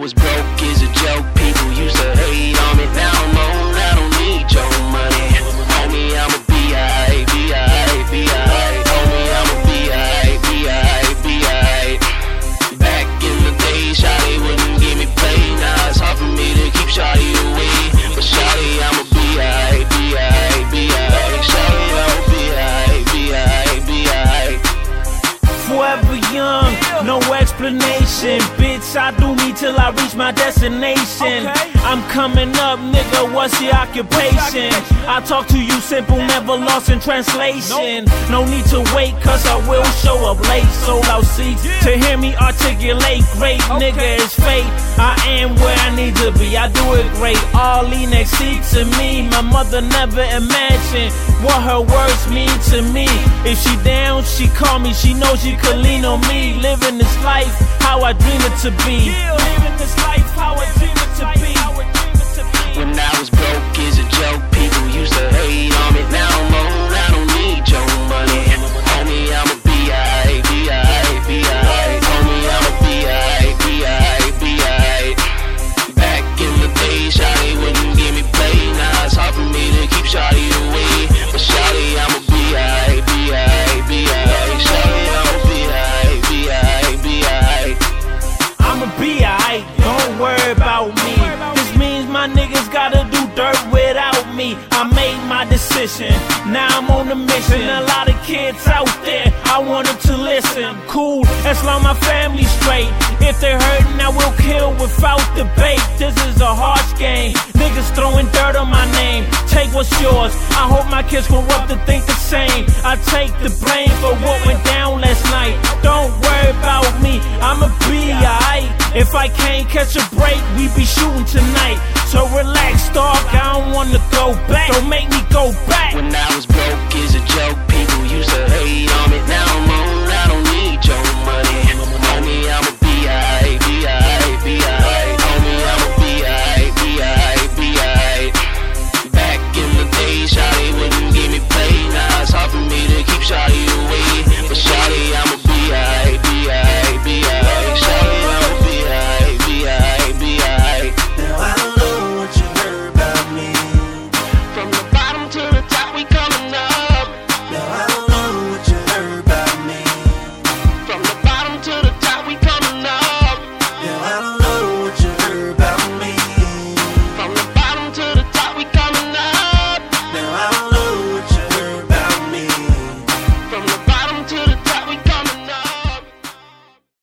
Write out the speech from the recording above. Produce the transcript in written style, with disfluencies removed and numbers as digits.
was broke is a joke. People used to hate on me. Now I'm on, I don't need your money. Homie, I'ma be alright, be alright, be alright. Homie, I'ma be alright, be alright, be alright. Back in the day, Shawty wouldn't give me play. Now it's hard for me to keep Shawty away. But Shawty, I'ma be alright, be alright, be alright. Shawty, I'ma be alright, be alright, be alright. Forever young, no explanation. Bitch, I do me till I reach my destination. I'm coming up, nigga, what's your occupation? I talk to you simple, never lost in translation. No need to wait, cause I will show up late. Sold out seats to hear me articulate. Great nigga, it's fate. I am where I need to be, I do it great. All next seat to me. My mother never imagined what her words mean to me. If she down, she call me, she knows she could lean on me. Living this life, how I dream it to be. Living this life, how I dream it to be. When I was broke is a joke. People used to hate on me. Now I'm on, I don't need your money. Homie, I'ma be alright, be alright, be alright. Homie, I'ma be alright, be alright, be alright. Back in the day, Shawty wouldn't give me play. Now it's hard for me to keep Shawty away. But Shawty, I'ma be alright, be alright, be alright. Shawty, I'ma be alright, be alright, be alright. I'ma be alright, don't worry about me. This means my niggas gotta do dirt without me. I made my decision, now I'm on a mission. A lot of kids out there, I want them to listen. Cool, as long my family's straight. If they're hurting, I will kill without debate. This is a harsh game, niggas throwing dirt on my name. Take what's yours, I hope my kids grow up to think the same. I take the blame for what went down last night. Don't worry about me, I'ma be alright. If I can't catch a break, we be shooting tonight. So relax, dog, I don't wanna go back. Don't make me go back. When I was broke is a joke. People used to hate on me. Now I'm